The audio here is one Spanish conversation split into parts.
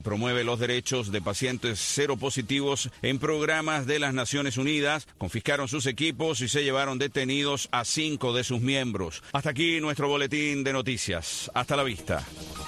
Promueve los derechos de pacientes seropositivos en programas de las Naciones Unidas. Confiscaron sus equipos y se llevaron detenidos a 5 de sus miembros. Hasta aquí nuestro boletín de noticias. Hasta la vista.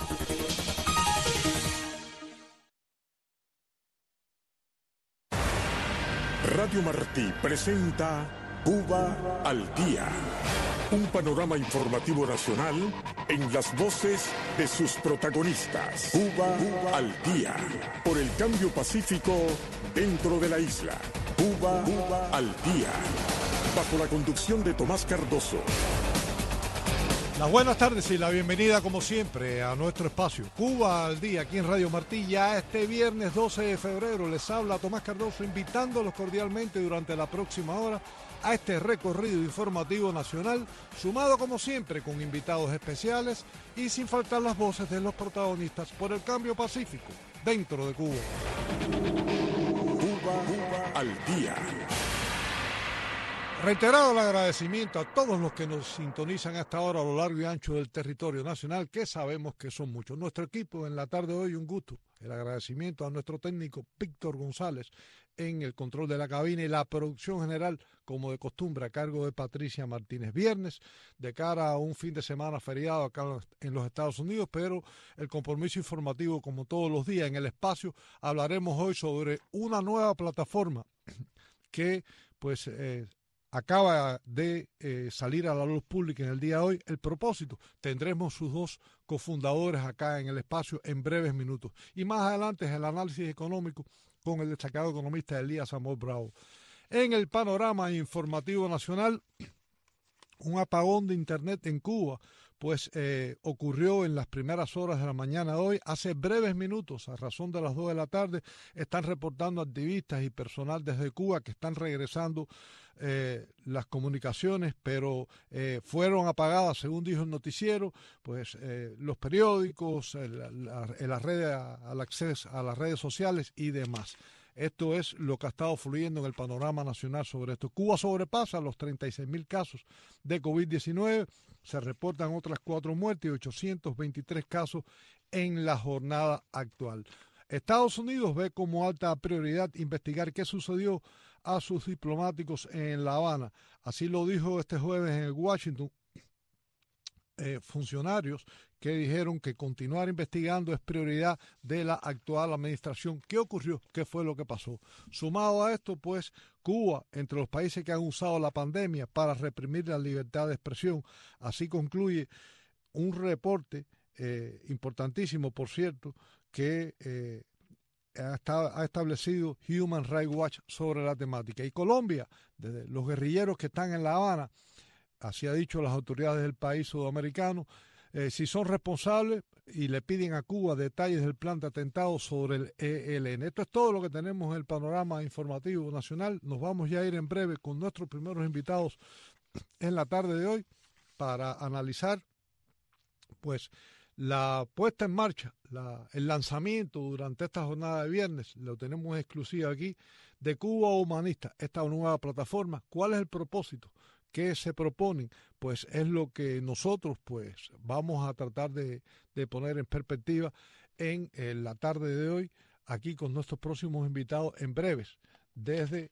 Radio Martí presenta Cuba al Día. Un panorama informativo nacional en las voces de sus protagonistas. Cuba al Día. Por el cambio pacífico dentro de la isla. Cuba al Día. Bajo la conducción de Tomás Cardoso. Las buenas tardes y la bienvenida como siempre a nuestro espacio Cuba al Día aquí en Radio Martí. Ya este viernes 12 de febrero les habla Tomás Cardoso invitándolos cordialmente durante la próxima hora a este recorrido informativo nacional, sumado como siempre con invitados especiales y sin faltar las voces de los protagonistas por el cambio pacífico dentro de Cuba. Cuba al Día. Reiterado el agradecimiento a todos los que nos sintonizan hasta ahora a lo largo y ancho del territorio nacional, que sabemos que son muchos. Nuestro equipo en la tarde de hoy, un gusto. El agradecimiento a nuestro técnico Víctor González en el control de la cabina y la producción general, como de costumbre, a cargo de Patricia Martínez. Viernes, de cara a un fin de semana feriado acá en los Estados Unidos, pero el compromiso informativo, como todos los días en el espacio, hablaremos hoy sobre una nueva plataforma que, pues, acaba de salir a la luz pública en el día de hoy. El propósito, tendremos sus dos cofundadores acá en el espacio en breves minutos. Y más adelante es el análisis económico con el destacado economista Elías Amor Bravo. En el panorama informativo nacional, un apagón de internet en Cuba, pues ocurrió en las primeras horas de la mañana de hoy. Hace breves minutos, a razón de las 2 de la tarde, están reportando activistas y personal desde Cuba que están regresando las comunicaciones, pero fueron apagadas, según dijo el noticiero, pues los periódicos, el acceso a las redes sociales y demás. Esto es lo que ha estado fluyendo en el panorama nacional sobre esto. Cuba sobrepasa los 36.000 casos de COVID-19, se reportan otras 4 muertes y 823 casos en la jornada actual. Estados Unidos ve como alta prioridad investigar qué sucedió a sus diplomáticos en La Habana. Así lo dijo este jueves en Washington funcionarios que dijeron que continuar investigando es prioridad de la actual administración. ¿Qué ocurrió? ¿Qué fue lo que pasó? Sumado a esto, pues, Cuba, entre los países que han usado la pandemia para reprimir la libertad de expresión. Así concluye un reporte importantísimo, por cierto, que ha establecido Human Rights Watch sobre la temática. Y Colombia, desde los guerrilleros que están en La Habana, así ha dicho las autoridades del país sudamericano, si son responsables y le piden a Cuba detalles del plan de atentado sobre el ELN. Esto es todo lo que tenemos en el panorama informativo nacional. Nos vamos ya a ir en breve con nuestros primeros invitados en la tarde de hoy para analizar, pues, la puesta en marcha, el lanzamiento durante esta jornada de viernes, lo tenemos exclusivo aquí, de Cuba Humanista, esta nueva plataforma. ¿Cuál es el propósito? ¿Qué se proponen? Pues es lo que nosotros pues vamos a tratar de poner en perspectiva en la tarde de hoy, aquí con nuestros próximos invitados en breves. Desde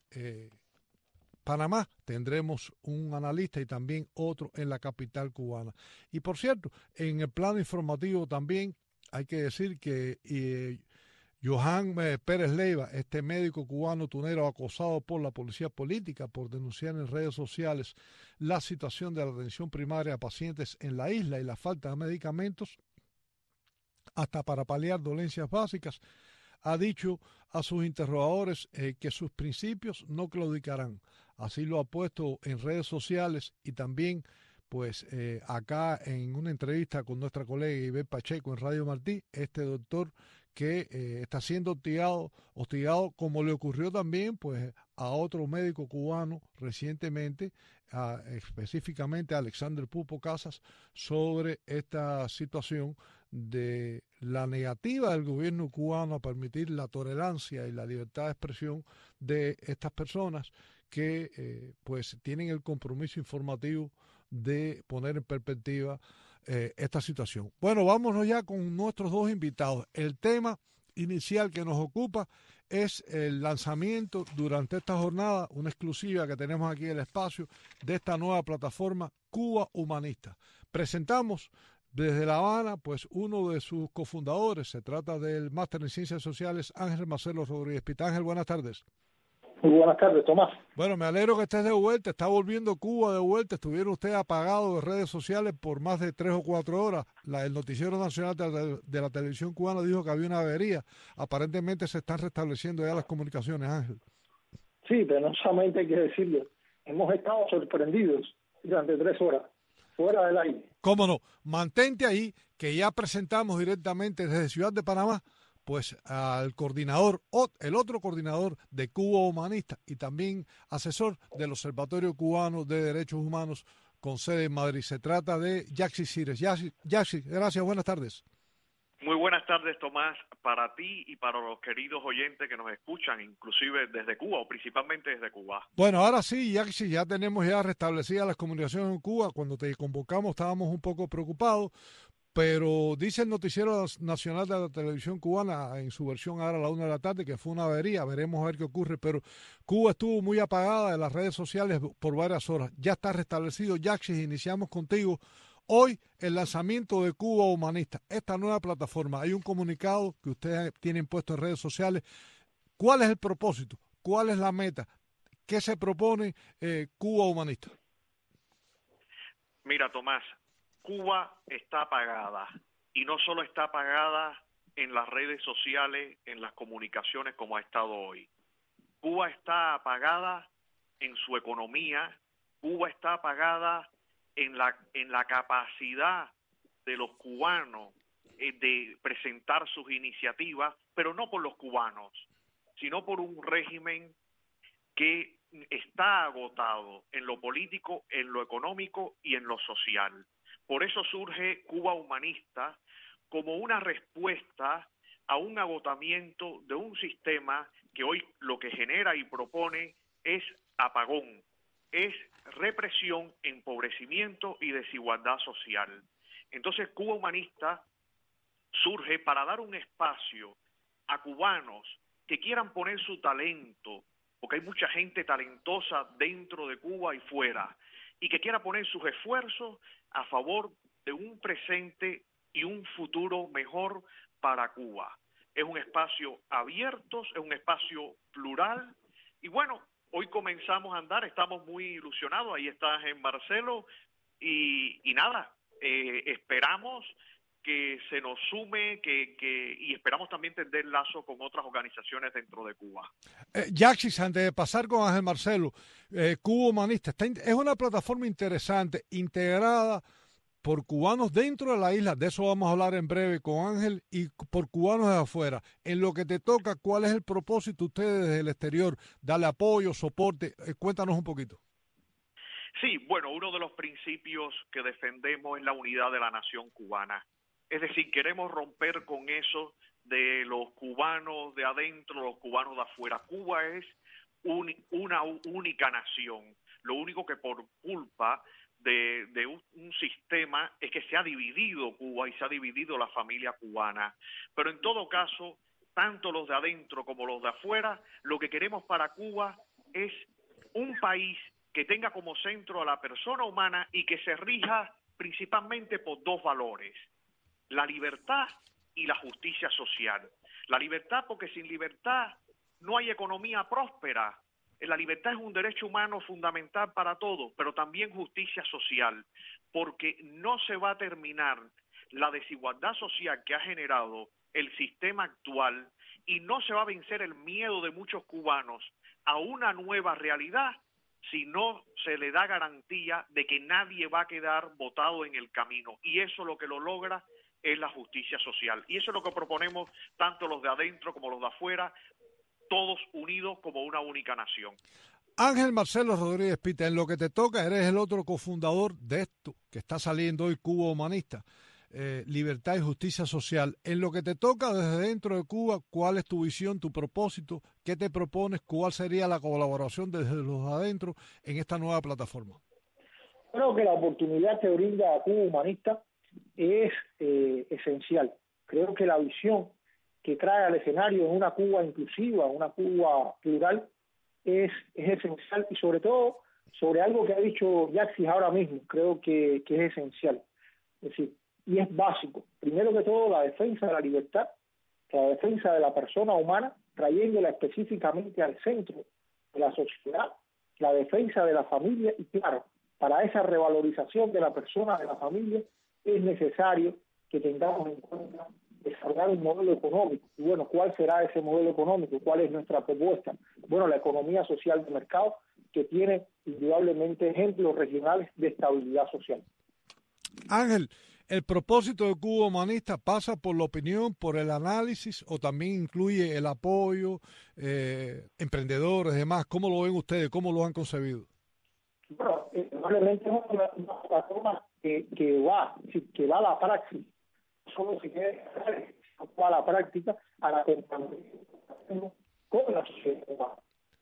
Panamá tendremos un analista y también otro en la capital cubana. Y por cierto, en el plano informativo también hay que decir que Johan Pérez Leiva, este médico cubano tunero acosado por la policía política por denunciar en redes sociales la situación de la atención primaria a pacientes en la isla y la falta de medicamentos, hasta para paliar dolencias básicas, ha dicho a sus interrogadores que sus principios no claudicarán. Así lo ha puesto en redes sociales y también pues acá en una entrevista con nuestra colega Ivette Pacheco en Radio Martí, este doctor que está siendo hostigado como le ocurrió también pues a otro médico cubano recientemente, específicamente a Alexander Pupo Casas, sobre esta situación de la negativa del gobierno cubano a permitir la tolerancia y la libertad de expresión de estas personas que pues tienen el compromiso informativo de poner en perspectiva esta situación. Bueno, vámonos ya con nuestros dos invitados. El tema inicial que nos ocupa es el lanzamiento durante esta jornada, una exclusiva que tenemos aquí en el espacio, de esta nueva plataforma Cuba Humanista. Presentamos desde La Habana, pues uno de sus cofundadores, se trata del máster en Ciencias Sociales, Ángel Marcelo Rodríguez Pita. Ángel, buenas tardes. Muy buenas tardes, Tomás. Bueno, me alegro que estés de vuelta, está volviendo Cuba de vuelta. Estuvieron ustedes apagados de redes sociales por más de 3 o 4 horas. El Noticiero Nacional de la Televisión Cubana dijo que había una avería. Aparentemente se están restableciendo ya las comunicaciones, Ángel. Sí, pero no solamente hay que decirlo. Hemos estado sorprendidos durante 3 horas, fuera del aire. ¿Cómo no? Mantente ahí, que ya presentamos directamente desde Ciudad de Panamá pues al coordinador, el otro coordinador de Cuba Humanista y también asesor del Observatorio Cubano de Derechos Humanos con sede en Madrid. Se trata de Yaxi Cires. Yaxi, gracias, buenas tardes. Muy buenas tardes, Tomás, para ti y para los queridos oyentes que nos escuchan, inclusive desde Cuba o principalmente desde Cuba. Bueno, ahora sí, Yaxi, ya tenemos ya restablecidas las comunicaciones en Cuba. Cuando te convocamos estábamos un poco preocupados, pero dice el Noticiero Nacional de la Televisión Cubana en su versión ahora a la 1 de la tarde que fue una avería, veremos a ver qué ocurre, pero Cuba estuvo muy apagada de las redes sociales por varias horas. Ya está restablecido. Yaxi, iniciamos contigo. Hoy el lanzamiento de Cuba Humanista, esta nueva plataforma. Hay un comunicado que ustedes tienen puesto en redes sociales. ¿Cuál es el propósito? ¿Cuál es la meta? ¿Qué se propone Cuba Humanista? Mira, Tomás, Cuba está apagada y no solo está apagada en las redes sociales, en las comunicaciones como ha estado hoy. Cuba está apagada en su economía, Cuba está apagada en la capacidad de los cubanos de presentar sus iniciativas, pero no por los cubanos, sino por un régimen que está agotado en lo político, en lo económico y en lo social. Por eso surge Cuba Humanista como una respuesta a un agotamiento de un sistema que hoy lo que genera y propone es apagón, es represión, empobrecimiento y desigualdad social. Entonces Cuba Humanista surge para dar un espacio a cubanos que quieran poner su talento, porque hay mucha gente talentosa dentro de Cuba y fuera, y que quiera poner sus esfuerzos a favor de un presente y un futuro mejor para Cuba. Es un espacio abierto, es un espacio plural, y bueno, hoy comenzamos a andar, estamos muy ilusionados, ahí está en Marcelo, y nada, esperamos que se nos sume y esperamos también tender lazo con otras organizaciones dentro de Cuba. Yaxis, antes de pasar con Ángel Marcelo, Cuba Humanista es una plataforma interesante, integrada por cubanos dentro de la isla, de eso vamos a hablar en breve con Ángel, y por cubanos de afuera. En lo que te toca, ¿cuál es el propósito de ustedes desde el exterior? Darle apoyo, soporte, cuéntanos un poquito. Sí, bueno, uno de los principios que defendemos es la unidad de la nación cubana. Es decir, queremos romper con eso de los cubanos de adentro, los cubanos de afuera. Cuba es una única nación. Lo único que por culpa de un sistema es que se ha dividido Cuba y se ha dividido la familia cubana. Pero en todo caso, tanto los de adentro como los de afuera, lo que queremos para Cuba es un país que tenga como centro a la persona humana y que se rija principalmente por 2 valores: la libertad y la justicia social. La libertad, porque sin libertad no hay economía próspera. La libertad es un derecho humano fundamental para todos, pero también justicia social, porque no se va a terminar la desigualdad social que ha generado el sistema actual y no se va a vencer el miedo de muchos cubanos a una nueva realidad si no se le da garantía de que nadie va a quedar botado en el camino. Y eso lo que lo logra es la justicia social. Y eso es lo que proponemos tanto los de adentro como los de afuera, todos unidos como una única nación. Ángel Marcelo Rodríguez Pita, en lo que te toca, eres el otro cofundador de esto que está saliendo hoy, Cuba Humanista, Libertad y Justicia Social. En lo que te toca desde dentro de Cuba, ¿cuál es tu visión, tu propósito? ¿Qué te propones? ¿Cuál sería la colaboración desde los de adentro en esta nueva plataforma? Creo que la oportunidad que brinda a Cuba Humanista es esencial. Creo que la visión que trae al escenario en una Cuba inclusiva, una Cuba plural, es esencial, y sobre todo sobre algo que ha dicho Yaxis ahora mismo, creo que es esencial, es decir, y es básico. Primero que todo, la defensa de la libertad, la defensa de la persona humana, trayéndola específicamente al centro de la sociedad, la defensa de la familia, y claro, para esa revalorización de la persona, de la familia, es necesario que tengamos en cuenta desarrollar un modelo económico. Y bueno, ¿cuál será ese modelo económico? ¿Cuál es nuestra propuesta? Bueno, la economía social de mercado, que tiene indudablemente ejemplos regionales de estabilidad social. Ángel, ¿el propósito de Cuba Humanista pasa por la opinión, por el análisis, o también incluye el apoyo, emprendedores y demás? ¿Cómo lo ven ustedes? ¿Cómo lo han concebido? Bueno, probablemente es una plataforma que va a la praxis, solo se quede a la práctica, a la acompañamiento con la sociedad cubana.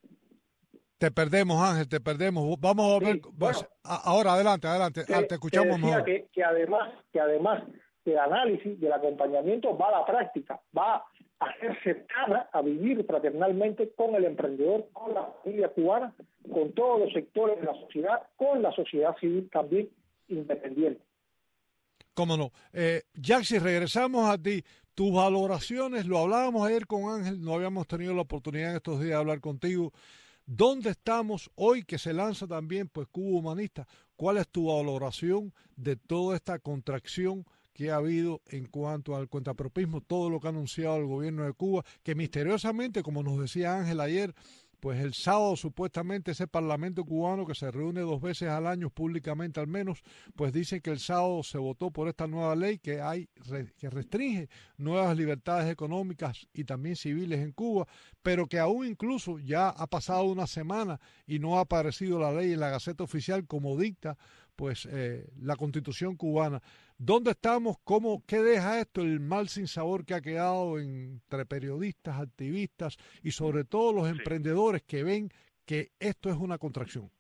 Te perdemos, Ángel, te perdemos. Vamos a volver. Sí, bueno, ahora, adelante. Te escuchamos te decía mejor. que además del análisis, del acompañamiento, va a la práctica, va a ser cercana, a vivir fraternalmente con el emprendedor, con la familia cubana, con todos los sectores de la sociedad, con la sociedad civil también independiente. Cómo no. Yaxi, regresamos a ti. Tus valoraciones, lo hablábamos ayer con Ángel, no habíamos tenido la oportunidad en estos días de hablar contigo. ¿Dónde estamos hoy que se lanza también pues Cuba Humanista? ¿Cuál es tu valoración de toda esta contracción que ha habido en cuanto al cuentapropismo, todo lo que ha anunciado el gobierno de Cuba, que misteriosamente, como nos decía Ángel ayer, pues el sábado supuestamente ese Parlamento cubano que se reúne 2 veces al año públicamente al menos, pues dice que el sábado se votó por esta nueva ley que restringe nuevas libertades económicas y también civiles en Cuba, pero que aún incluso ya ha pasado una semana y no ha aparecido la ley en la Gaceta Oficial como dicta pues la Constitución cubana. ¿Dónde estamos? ¿Qué deja esto? El mal sinsabor que ha quedado entre periodistas, activistas y sobre todo los emprendedores que ven que esto es una contracción.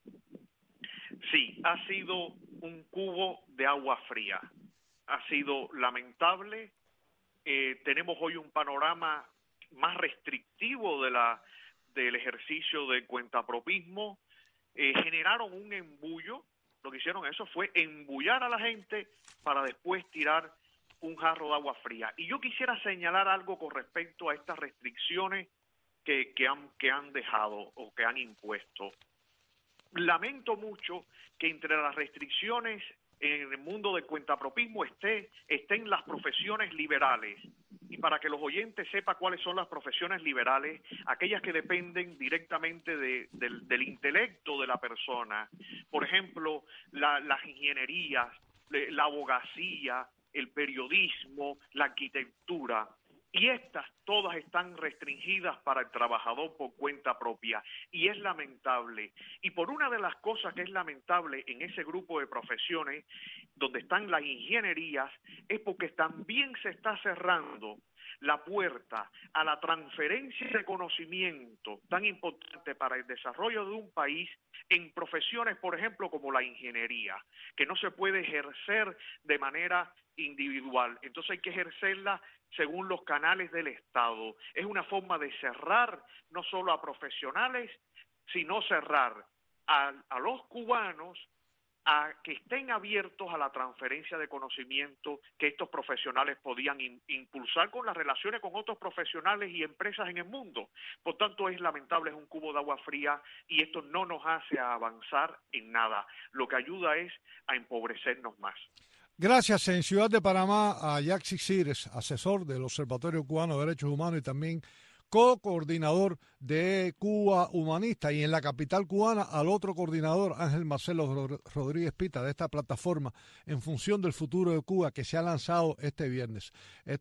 Sí, ha sido un cubo de agua fría. Ha sido lamentable. Tenemos hoy un panorama más restrictivo del ejercicio de cuentapropismo. Generaron un embullo. Lo que hicieron eso fue embullar a la gente para después tirar un jarro de agua fría. Y yo quisiera señalar algo con respecto a estas restricciones que han dejado o que han impuesto. Lamento mucho que entre las restricciones en el mundo del cuentapropismo estén las profesiones liberales. Y para que los oyentes sepan cuáles son las profesiones liberales, aquellas que dependen directamente del intelecto de la persona. Por ejemplo, las ingenierías, la abogacía, el periodismo, la arquitectura. Y estas todas están restringidas para el trabajador por cuenta propia. Y es lamentable. Y por una de las cosas que es lamentable en ese grupo de profesiones, donde están las ingenierías, es porque también se está cerrando la puerta a la transferencia de conocimiento tan importante para el desarrollo de un país en profesiones, por ejemplo, como la ingeniería, que no se puede ejercer de manera individual. Entonces hay que ejercerla según los canales del Estado. Es una forma de cerrar no solo a profesionales, sino cerrar a los cubanos a que estén abiertos a la transferencia de conocimiento que estos profesionales podían impulsar con las relaciones con otros profesionales y empresas en el mundo. Por tanto, es lamentable, es un cubo de agua fría y esto no nos hace avanzar en nada. Lo que ayuda es a empobrecernos más. Gracias en Ciudad de Panamá a Yaxi Cires, asesor del Observatorio Cubano de Derechos Humanos y también co-coordinador de Cuba Humanista, y en la capital cubana al otro coordinador, Ángel Marcelo Rodríguez Pita, de esta plataforma en función del futuro de Cuba que se ha lanzado este viernes.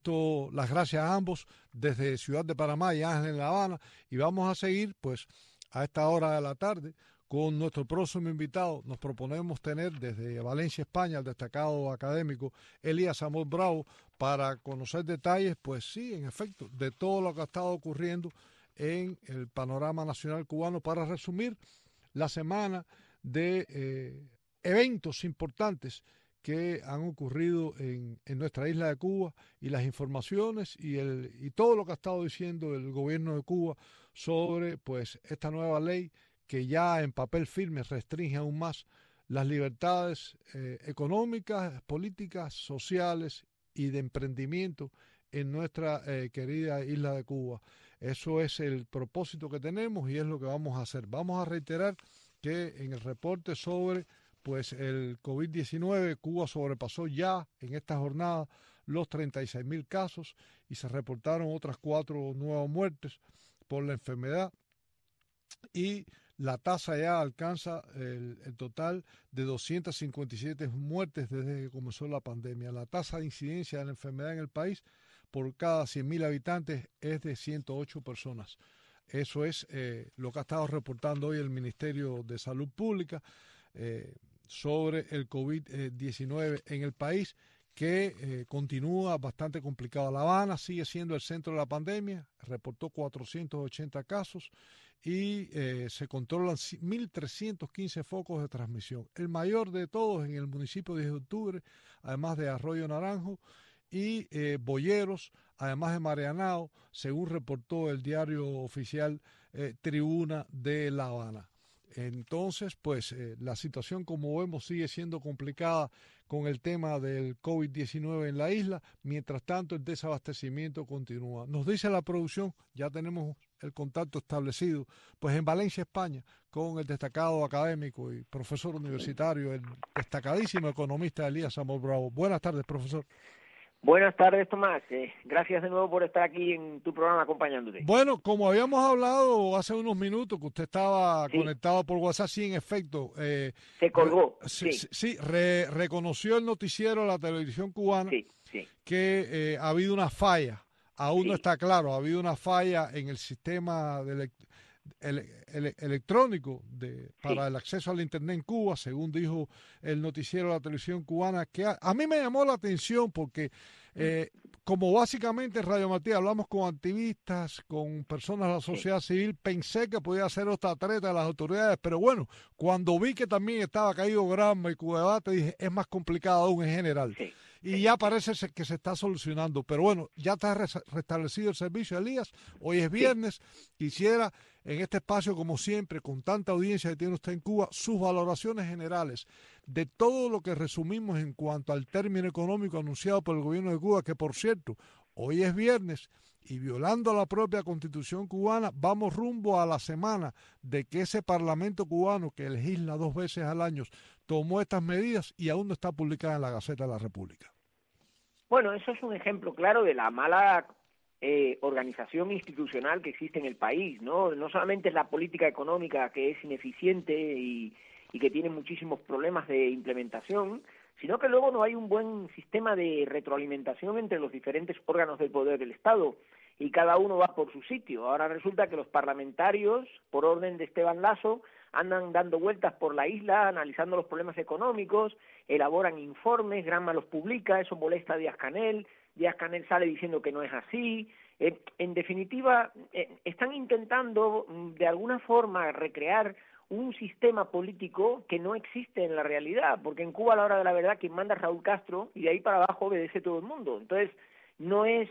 Las gracias a ambos desde Ciudad de Panamá y Ángel en La Habana, y vamos a seguir pues a esta hora de la tarde con nuestro próximo invitado. Nos proponemos tener desde Valencia, España, al destacado académico Elías Amor Bravo, para conocer detalles, pues sí, en efecto, de todo lo que ha estado ocurriendo en el panorama nacional cubano, para resumir la semana de eventos importantes que han ocurrido en nuestra isla de Cuba y las informaciones y todo lo que ha estado diciendo el gobierno de Cuba sobre pues esta nueva ley que ya en papel firme restringe aún más las libertades económicas, políticas, sociales y de emprendimiento en nuestra querida isla de Cuba. Eso es el propósito que tenemos y es lo que vamos a hacer. Vamos a reiterar que en el reporte sobre pues el COVID-19, Cuba sobrepasó ya en esta jornada los 36.000 casos y se reportaron otras 4 nuevas muertes por la enfermedad y la tasa ya alcanza el total de 257 muertes desde que comenzó la pandemia. La tasa de incidencia de la enfermedad en el país por cada 100.000 habitantes es de 108 personas. Eso es lo que ha estado reportando hoy el Ministerio de Salud Pública sobre el COVID-19 en el país, que continúa bastante complicado. La Habana sigue siendo el centro de la pandemia, reportó 480 casos y se controlan 1.315 focos de transmisión. El mayor de todos en el municipio de 10 de octubre, además de Arroyo Naranjo y Boyeros, además de Marianao, según reportó el diario oficial Tribuna de La Habana. Entonces, pues la situación, como vemos, sigue siendo complicada con el tema del COVID-19 en la isla. Mientras tanto, el desabastecimiento continúa. Nos dice la producción, ya tenemos el contacto establecido, pues en Valencia, España, con el destacado académico y profesor universitario, el destacadísimo economista Elías Amor Bravo. Buenas tardes, profesor. Buenas tardes, Tomás. Gracias de nuevo por estar aquí en tu programa acompañándote. Bueno, como habíamos hablado hace unos minutos que usted estaba conectado por WhatsApp, sí, en efecto. Se colgó. Reconoció el noticiero de la televisión cubana que ha habido una falla. Aún no está claro, ha habido una falla en el sistema electrónico para el acceso al Internet en Cuba, según dijo el noticiero de la televisión cubana, que a mí me llamó la atención porque como básicamente en Radio Matías hablamos con activistas, con personas de la sociedad civil, pensé que podía ser otra treta de las autoridades, pero bueno, cuando vi que también estaba caído Granma y Cubadebate, dije, es más complicado aún en general. Y ya parece que se está solucionando. Pero bueno, ya está restablecido el servicio, Elías. Hoy es viernes. Quisiera, en este espacio, como siempre, con tanta audiencia que tiene usted en Cuba, sus valoraciones generales de todo lo que resumimos en cuanto al término económico anunciado por el gobierno de Cuba, que por cierto, hoy es viernes y violando la propia Constitución cubana, vamos rumbo a la semana de que ese Parlamento cubano, que legisla 2 veces al año, tomó estas medidas y aún no está publicada en la Gaceta de la República. Bueno, eso es un ejemplo claro de la mala organización institucional que existe en el país, ¿no? No solamente es la política económica que es ineficiente y que tiene muchísimos problemas de implementación, sino que luego no hay un buen sistema de retroalimentación entre los diferentes órganos del poder del Estado y cada uno va por su sitio. Ahora resulta que los parlamentarios, por orden de Esteban Lasso, andan dando vueltas por la isla, analizando los problemas económicos, elaboran informes, Granma los publica, eso molesta a Díaz-Canel sale diciendo que no es así. En definitiva, están intentando de alguna forma recrear un sistema político que no existe en la realidad, porque en Cuba a la hora de la verdad quien manda es Raúl Castro y de ahí para abajo obedece todo el mundo. Entonces, no es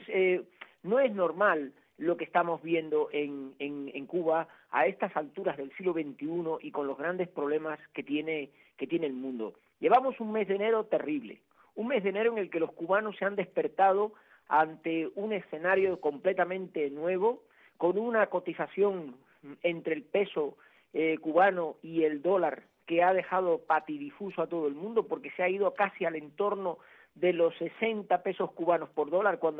normal lo que estamos viendo en Cuba a estas alturas del siglo XXI y con los grandes problemas que tiene el mundo. Llevamos un mes de enero terrible, un mes de enero en el que los cubanos se han despertado ante un escenario completamente nuevo, con una cotización entre el peso cubano y el dólar que ha dejado patidifuso a todo el mundo, porque se ha ido casi al entorno de los 60 pesos cubanos por dólar, cuando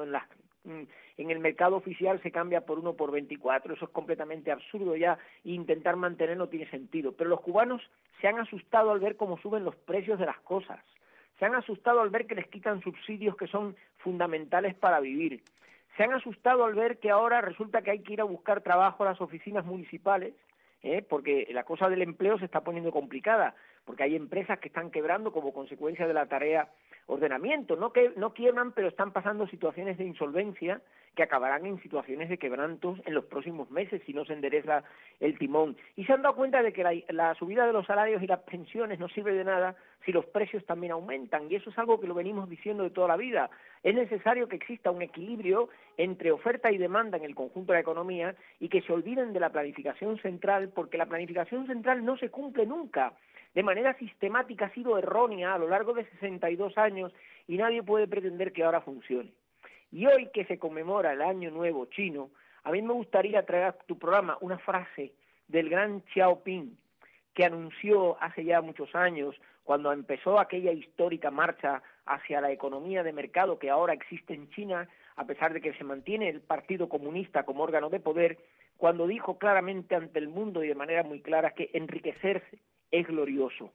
en el mercado oficial se cambia por 1 por 24, eso es completamente absurdo ya, e intentar mantener no tiene sentido. Pero los cubanos se han asustado al ver cómo suben los precios de las cosas, se han asustado al ver que les quitan subsidios que son fundamentales para vivir, se han asustado al ver que ahora resulta que hay que ir a buscar trabajo a las oficinas municipales, porque la cosa del empleo se está poniendo complicada. porque hay empresas que están quebrando como consecuencia de la tarea ordenamiento, no quiebran, pero están pasando situaciones de insolvencia que acabarán en situaciones de quebrantos en los próximos meses si no se endereza el timón. Y se han dado cuenta de que la subida de los salarios y las pensiones no sirve de nada si los precios también aumentan, y eso es algo que lo venimos diciendo de toda la vida. Es necesario que exista un equilibrio entre oferta y demanda en el conjunto de la economía y que se olviden de la planificación central, porque la planificación central no se cumple nunca. De manera sistemática ha sido errónea a lo largo de 62 años y nadie puede pretender que ahora funcione. Y hoy que se conmemora el Año Nuevo Chino, a mí me gustaría traer a tu programa una frase del gran Xiaoping, que anunció hace ya muchos años, cuando empezó aquella histórica marcha hacia la economía de mercado que ahora existe en China, a pesar de que se mantiene el Partido Comunista como órgano de poder, cuando dijo claramente ante el mundo y de manera muy clara que enriquecerse es glorioso.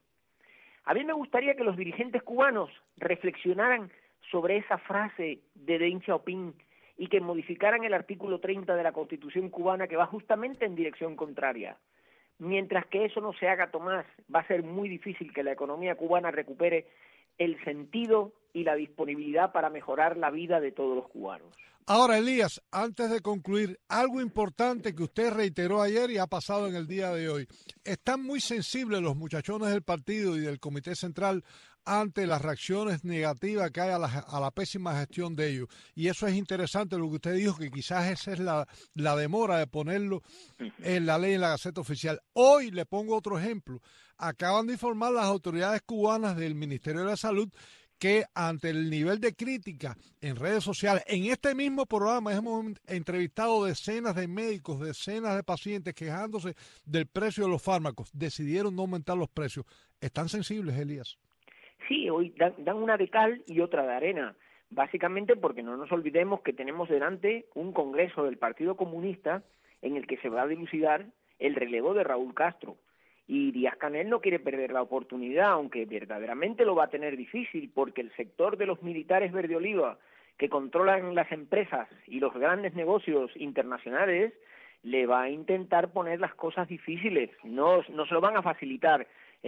A mí me gustaría que los dirigentes cubanos reflexionaran sobre esa frase de Deng Xiaoping y que modificaran el artículo 30 de la Constitución cubana, que va justamente en dirección contraria. Mientras que eso no se haga, Tomás, va a ser muy difícil que la economía cubana recupere el sentido y la disponibilidad para mejorar la vida de todos los cubanos. Ahora, Elías, antes de concluir, algo importante que usted reiteró ayer y ha pasado en el día de hoy. Están muy sensibles los muchachones del partido y del Comité Central ante las reacciones negativas que hay a la pésima gestión de ellos. Y eso es interesante lo que usted dijo, que quizás esa es la demora de ponerlo en la ley, en la Gaceta Oficial. Hoy le pongo otro ejemplo. Acaban de informar las autoridades cubanas del Ministerio de la Salud que ante el nivel de crítica en redes sociales, en este mismo programa hemos entrevistado decenas de médicos, decenas de pacientes quejándose del precio de los fármacos, decidieron no aumentar los precios. ¿Están sensibles, Elías? Sí, hoy dan una de cal y otra de arena, básicamente porque no nos olvidemos que tenemos delante un congreso del Partido Comunista en el que se va a dilucidar el relevo de Raúl Castro. Y Díaz-Canel no quiere perder la oportunidad, aunque verdaderamente lo va a tener difícil, porque el sector de los militares verde oliva que controlan las empresas y los grandes negocios internacionales le va a intentar poner las cosas difíciles, no se lo van a facilitar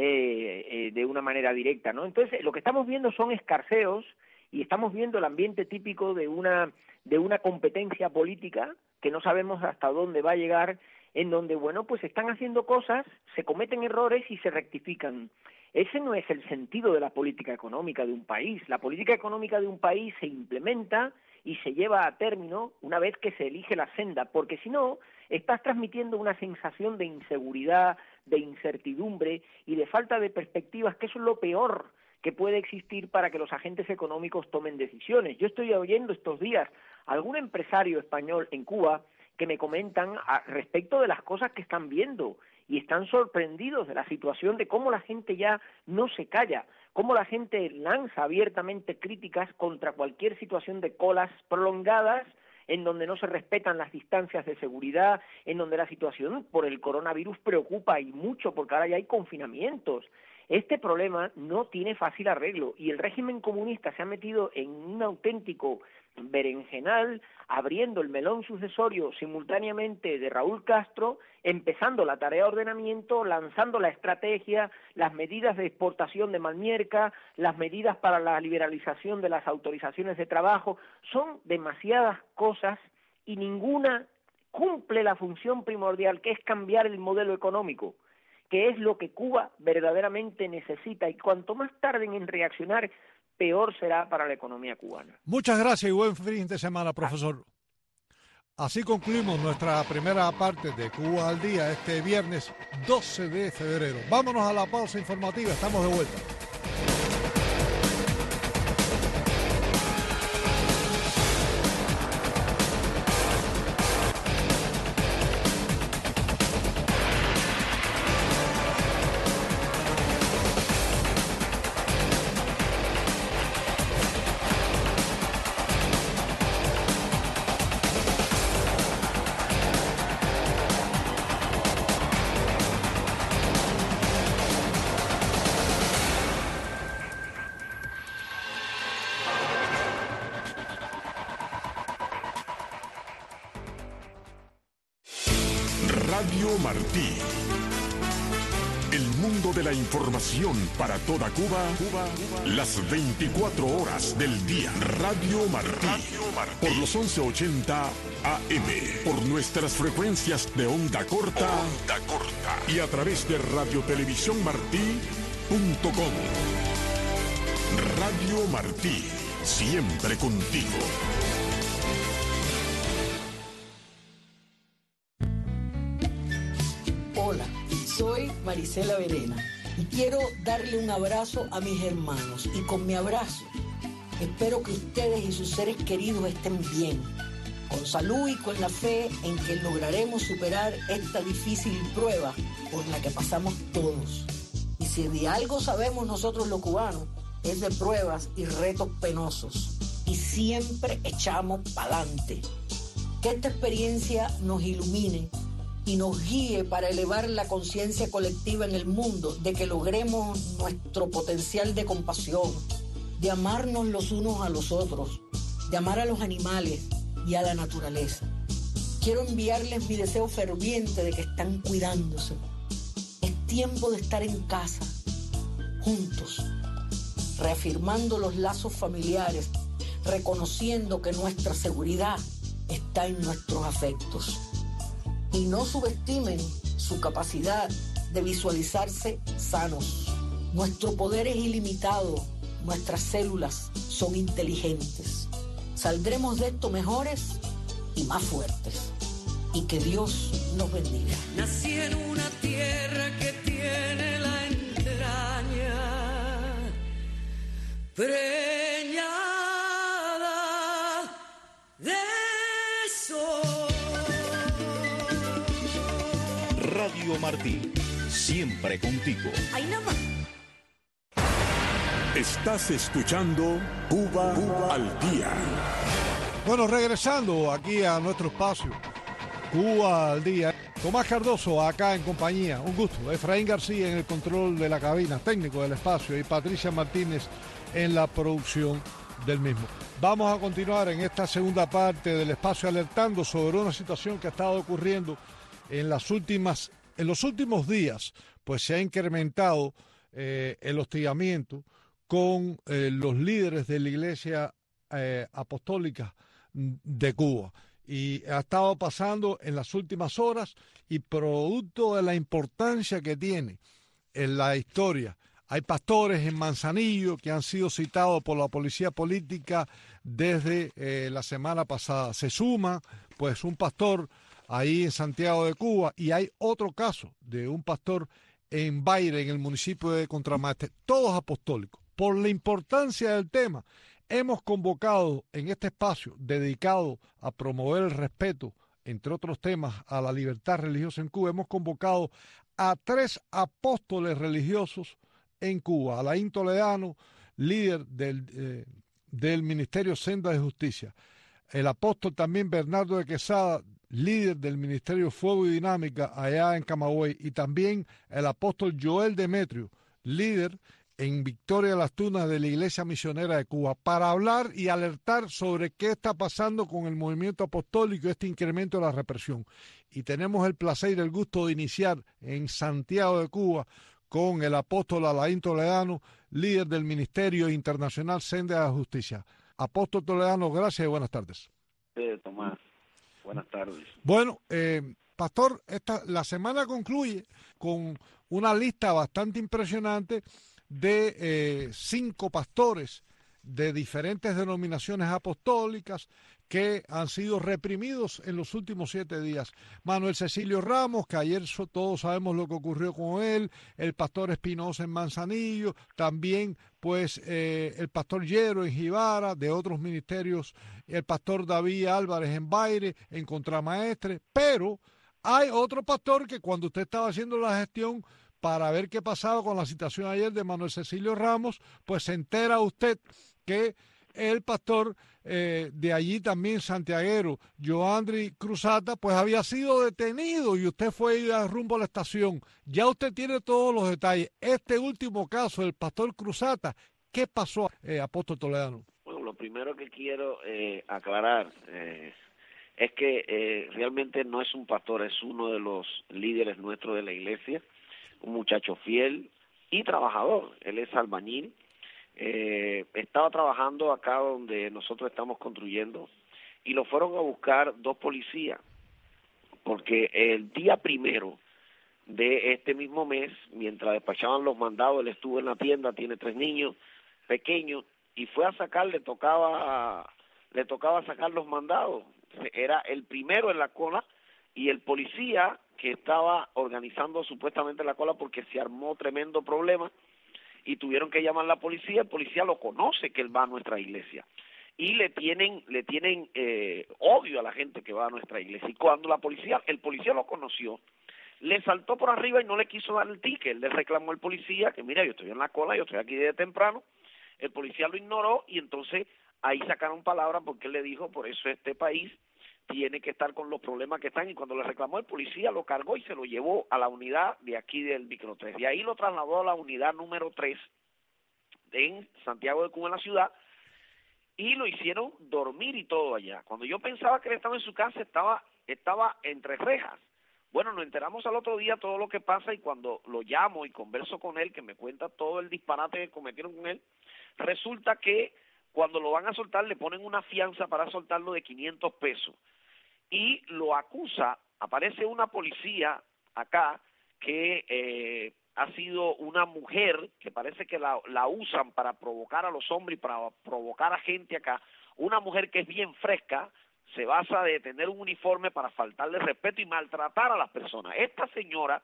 de una manera directa, ¿no? Entonces, lo que estamos viendo son escarceos y estamos viendo el ambiente típico de una competencia política que no sabemos hasta dónde va a llegar, en donde, bueno, pues están haciendo cosas, se cometen errores y se rectifican. Ese no es el sentido de la política económica de un país. La política económica de un país se implementa y se lleva a término una vez que se elige la senda, porque si no, estás transmitiendo una sensación de inseguridad, de incertidumbre y de falta de perspectivas, que eso es lo peor que puede existir para que los agentes económicos tomen decisiones. Yo estoy oyendo estos días a algún empresario español en Cuba que me comentan respecto de las cosas que están viendo y están sorprendidos de la situación, de cómo la gente ya no se calla, cómo la gente lanza abiertamente críticas contra cualquier situación de colas prolongadas en donde no se respetan las distancias de seguridad, en donde la situación por el coronavirus preocupa y mucho, porque ahora ya hay confinamientos. Este problema no tiene fácil arreglo y el régimen comunista se ha metido en un auténtico berenjenal, abriendo el melón sucesorio simultáneamente de Raúl Castro, empezando la tarea de ordenamiento, lanzando la estrategia, las medidas de exportación de Malmierca, las medidas para la liberalización de las autorizaciones de trabajo. Son demasiadas cosas y ninguna cumple la función primordial, que es cambiar el modelo económico, que es lo que Cuba verdaderamente necesita, y cuanto más tarden en reaccionar, peor será para la economía cubana. Muchas gracias y buen fin de semana, profesor. Así concluimos nuestra primera parte de Cuba al Día este viernes 12 de febrero. Vámonos a la pausa informativa, estamos de vuelta. Radio Martí, El mundo de la información para toda Cuba, las 24 horas del día. Radio Martí. Por los 1180 AM. Por nuestras frecuencias de onda corta. Y a través de radiotelevisiónmartí.com. Radio Martí. Siempre contigo. Hola, soy Marisela Verena y quiero darle un abrazo a mis hermanos. Y con mi abrazo espero que ustedes y sus seres queridos estén bien, con salud y con la fe en que lograremos superar esta difícil prueba por la que pasamos todos. Y si de algo sabemos nosotros los cubanos, es de pruebas y retos penosos. Y siempre echamos pa'lante. Que esta experiencia nos ilumine y nos guíe para elevar la conciencia colectiva en el mundo, de que logremos nuestro potencial de compasión, de amarnos los unos a los otros, de amar a los animales y a la naturaleza. Quiero enviarles mi deseo ferviente de que están cuidándose. Es tiempo de estar en casa, juntos, reafirmando los lazos familiares, reconociendo que nuestra seguridad está en nuestros afectos. Y no subestimen su capacidad de visualizarse sanos. Nuestro poder es ilimitado, nuestras células son inteligentes. Saldremos de esto mejores y más fuertes. Y que Dios nos bendiga. Nací en una tierra que tiene la entraña preñada de sol. Radio Martí, siempre contigo. ¡Ay, nada más! Estás escuchando Cuba al Día. Bueno, regresando aquí a nuestro espacio, Cuba al Día. Tomás Cardoso acá en compañía, un gusto. Efraín García en el control de la cabina, técnico del espacio, y Patricia Martínez en la producción del mismo. Vamos a continuar en esta segunda parte del espacio alertando sobre una situación que ha estado ocurriendo en los últimos días. Pues se ha incrementado el hostigamiento con los líderes de la Iglesia Apostólica de Cuba. Y ha estado pasando en las últimas horas, y producto de la importancia que tiene en la historia. Hay pastores en Manzanillo que han sido citados por la policía política desde la semana pasada. Se suma pues un pastor ahí en Santiago de Cuba, y hay otro caso de un pastor en Baire, en el municipio de Contramaestre, todos apostólicos. Por la importancia del tema, hemos convocado en este espacio dedicado a promover el respeto, entre otros temas, a la libertad religiosa en Cuba, hemos convocado a 3 apóstoles religiosos en Cuba: Alain Toledano, líder del Ministerio Senda de Justicia; el apóstol también Bernardo de Quesada, líder del Ministerio Fuego y Dinámica allá en Camagüey; y también el apóstol Joel Demetrio, líder en Victoria de las Tunas de la Iglesia Misionera de Cuba, para hablar y alertar sobre qué está pasando con el movimiento apostólico y este incremento de la represión. Y tenemos el placer y el gusto de iniciar en Santiago de Cuba con el apóstol Alain Toledano, líder del Ministerio Internacional Senda de Justicia. Apóstol Toledano, gracias y buenas tardes. Tomás, buenas tardes. Bueno, pastor, la semana concluye con una lista bastante impresionante de 5 pastores de diferentes denominaciones apostólicas que han sido reprimidos en los últimos 7 días. Manuel Cecilio Ramos, que ayer todos sabemos lo que ocurrió con él; el pastor Espinosa en Manzanillo; también pues el pastor Yero en Jibara, de otros ministerios; el pastor David Álvarez en Baire, en Contramaestre. Pero hay otro pastor que, cuando usted estaba haciendo la gestión para ver qué pasaba con la citación ayer de Manuel Cecilio Ramos, pues se entera usted que el pastor de allí también, santiaguero, Joandri Cruzata, pues había sido detenido, y usted fue rumbo a la estación. Ya usted tiene todos los detalles. Este último caso, el pastor Cruzata, ¿qué pasó, apóstol Toledano? Bueno, lo primero que quiero aclarar es que realmente no es un pastor, es uno de los líderes nuestros de la iglesia, un muchacho fiel y trabajador. Él es albañil. Estaba trabajando acá donde nosotros estamos construyendo y lo fueron a buscar 2 policías, porque el día 1 de este mismo mes, mientras despachaban los mandados, él estuvo en la tienda, tiene 3 niños pequeños, y fue a sacar, le tocaba sacar los mandados. Era el primero en la cola, y el policía que estaba organizando supuestamente la cola, porque se armó tremendo problema y tuvieron que llamar a la policía. El policía lo conoce, que él va a nuestra iglesia, y le tienen odio a la gente que va a nuestra iglesia. Y cuando el policía lo conoció, le saltó por arriba y no le quiso dar el ticket. Le reclamó al policía que mira, yo estoy en la cola, yo estoy aquí desde temprano. El policía lo ignoró y entonces ahí sacaron palabras, porque él le dijo, por eso este país tiene que estar con los problemas que están. Y cuando le reclamó, el policía lo cargó y se lo llevó a la unidad de aquí del micro 3. De ahí lo trasladó a la unidad número 3 en Santiago de Cuba, en la ciudad, y lo hicieron dormir y todo allá. Cuando yo pensaba que él estaba en su casa, estaba entre rejas. Bueno, nos enteramos al otro día todo lo que pasa, y cuando lo llamo y converso con él, que me cuenta todo el disparate que cometieron con él, resulta que cuando lo van a soltar le ponen una fianza para soltarlo de 500 pesos. Y lo acusa, aparece una policía acá que ha sido una mujer que parece que la usan para provocar a los hombres y para provocar a gente acá. Una mujer que es bien fresca, se basa de tener un uniforme para faltarle respeto y maltratar a las personas. Esta señora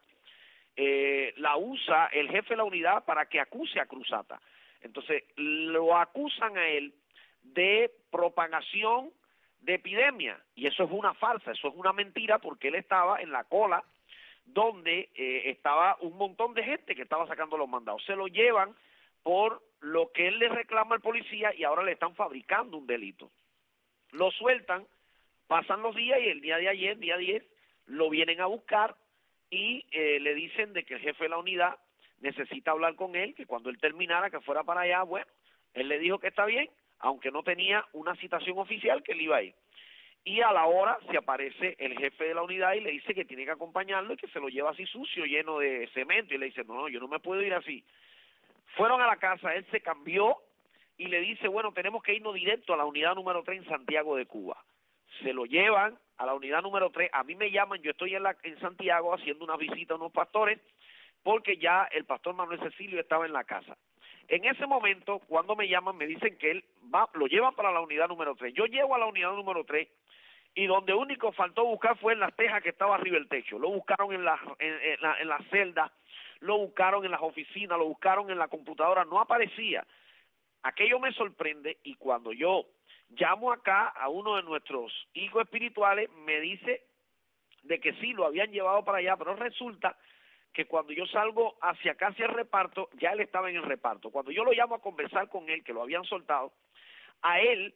la usa el jefe de la unidad para que acuse a Cruzata. Entonces lo acusan a él de propagación de epidemia, y eso es una farsa, eso es una mentira, porque él estaba en la cola donde estaba un montón de gente que estaba sacando los mandados. Se lo llevan por lo que él le reclama al policía y ahora le están fabricando un delito. Lo sueltan, pasan los días y el día de ayer, día 10, lo vienen a buscar y le dicen de que el jefe de la unidad necesita hablar con él, que cuando él terminara, que fuera para allá. Bueno, él le dijo que está bien, aunque no tenía una citación oficial, que él iba a ir. Y a la hora se aparece el jefe de la unidad y le dice que tiene que acompañarlo y que se lo lleva así sucio, lleno de cemento, y le dice, no, yo no me puedo ir así. Fueron a la casa, él se cambió y le dice, bueno, tenemos que irnos directo a la unidad número 3 en Santiago de Cuba. Se lo llevan a la unidad número 3, a mí me llaman, yo estoy en Santiago haciendo una visita a unos pastores, porque ya el pastor Manuel Cecilio estaba en la casa. En ese momento, cuando me llaman, me dicen que él lo llevan para la unidad número 3. Yo llego a la unidad número 3 y donde único faltó buscar fue en las tejas que estaba arriba del techo. Lo buscaron en la celda, lo buscaron en las oficinas, lo buscaron en la computadora, no aparecía. Aquello me sorprende, y cuando yo llamo acá a uno de nuestros hijos espirituales, me dice de que sí, lo habían llevado para allá, pero resulta que cuando yo salgo hacia acá, hacia el reparto, ya él estaba en el reparto. Cuando yo lo llamo a conversar con él, que lo habían soltado, a él,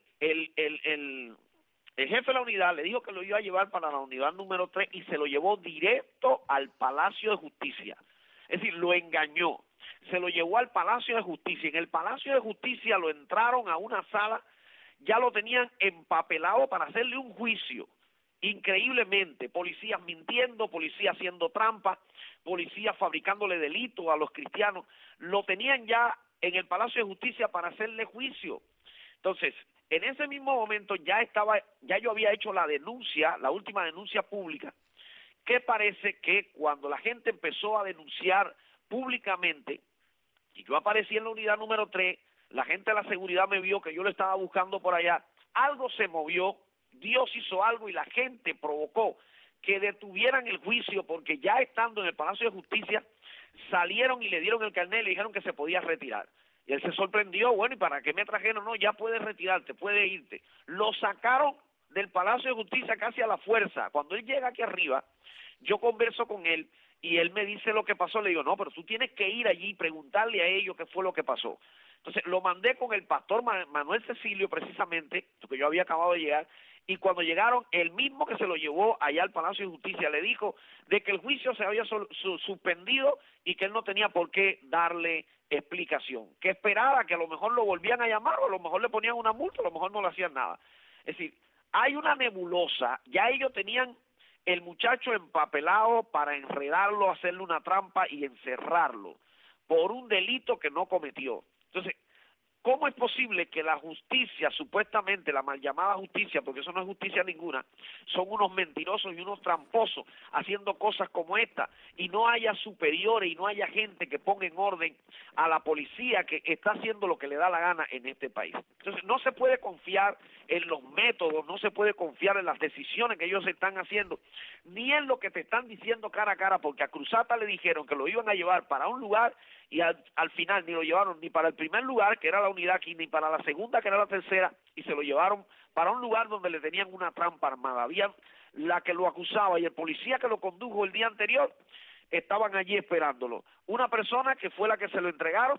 el jefe de la unidad le dijo que lo iba a llevar para la unidad número 3 y se lo llevó directo al Palacio de Justicia. Es decir, lo engañó. Se lo llevó al Palacio de Justicia. En el Palacio de Justicia lo entraron a una sala, ya lo tenían empapelado para hacerle un juicio. Increíblemente, policías mintiendo, policías haciendo trampa, policías fabricándole delitos a los cristianos, lo tenían ya en el Palacio de Justicia para hacerle juicio. Entonces, en ese mismo momento ya yo había hecho la denuncia, la última denuncia pública, que parece que cuando la gente empezó a denunciar públicamente, y yo aparecí en la unidad número 3, la gente de la seguridad me vio que yo lo estaba buscando por allá, algo se movió, Dios hizo algo y la gente provocó que detuvieran el juicio, porque ya estando en el Palacio de Justicia salieron y le dieron el carnet y le dijeron que se podía retirar. Y él se sorprendió, bueno, ¿y para qué me trajeron? No, ya puedes retirarte, puedes irte. Lo sacaron del Palacio de Justicia casi a la fuerza. Cuando él llega aquí arriba, yo converso con él y él me dice lo que pasó. Le digo, no, pero tú tienes que ir allí y preguntarle a ellos qué fue lo que pasó. Entonces lo mandé con el pastor Manuel Cecilio precisamente, porque yo había acabado de llegar, y cuando llegaron, el mismo que se lo llevó allá al Palacio de Justicia le dijo de que el juicio se había suspendido y que él no tenía por qué darle explicación, que esperara que a lo mejor lo volvían a llamar o a lo mejor le ponían una multa, a lo mejor no le hacían nada. Es decir, hay una nebulosa, ya ellos tenían el muchacho empapelado para enredarlo, hacerle una trampa y encerrarlo por un delito que no cometió. Entonces, ¿cómo es posible que la justicia, supuestamente la mal llamada justicia, porque eso no es justicia ninguna, son unos mentirosos y unos tramposos haciendo cosas como esta, y no haya superiores y no haya gente que ponga en orden a la policía que está haciendo lo que le da la gana en este país? Entonces, no se puede confiar en los métodos, no se puede confiar en las decisiones que ellos están haciendo, ni en lo que te están diciendo cara a cara, porque a Cruzata le dijeron que lo iban a llevar para un lugar y al final ni lo llevaron ni para el primer lugar, que era la unidad aquí, ni para la segunda, que era la tercera, y se lo llevaron para un lugar donde le tenían una trampa armada. Había la que lo acusaba y el policía que lo condujo el día anterior estaban allí esperándolo. Una persona que fue la que se lo entregaron,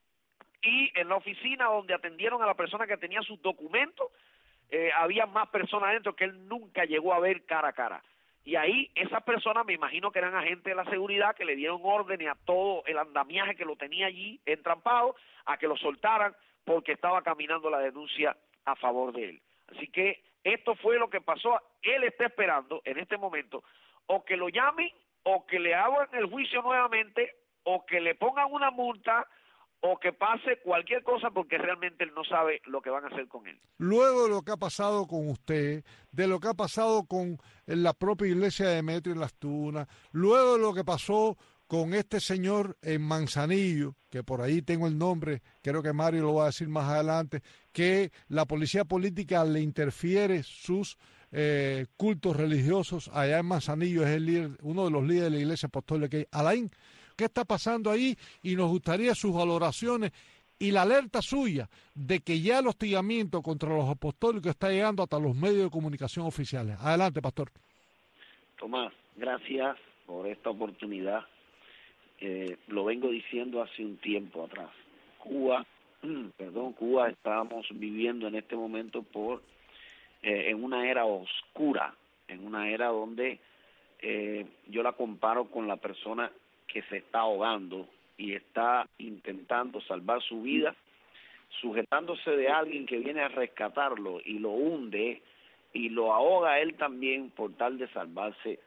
y en la oficina donde atendieron a la persona que tenía sus documentos, había más personas dentro que él nunca llegó a ver cara a cara. Y ahí esas personas me imagino que eran agentes de la seguridad que le dieron órdenes a todo el andamiaje que lo tenía allí entrampado a que lo soltaran porque estaba caminando la denuncia a favor de él. Así que esto fue lo que pasó. Él está esperando en este momento o que lo llamen o que le hagan el juicio nuevamente o que le pongan una multa o que pase cualquier cosa porque realmente él no sabe lo que van a hacer con él. Luego de lo que ha pasado con usted, de lo que ha pasado con la propia iglesia de Demetrio en Las Tunas, luego de lo que pasó con este señor en Manzanillo, que por ahí tengo el nombre, creo que Mario lo va a decir más adelante, que la policía política le interfiere sus cultos religiosos allá en Manzanillo, es el líder, uno de los líderes de la iglesia apostólica, Alain. ¿Qué está pasando ahí? Y nos gustaría sus valoraciones y la alerta suya de que ya el hostigamiento contra los apostólicos está llegando hasta los medios de comunicación oficiales. Adelante, pastor. Tomás, gracias por esta oportunidad. Lo vengo diciendo hace un tiempo atrás. Cuba estamos viviendo en este momento en una era oscura, en una era donde yo la comparo con la persona que se está ahogando y está intentando salvar su vida, sujetándose de alguien que viene a rescatarlo y lo hunde y lo ahoga a él también por tal de salvarse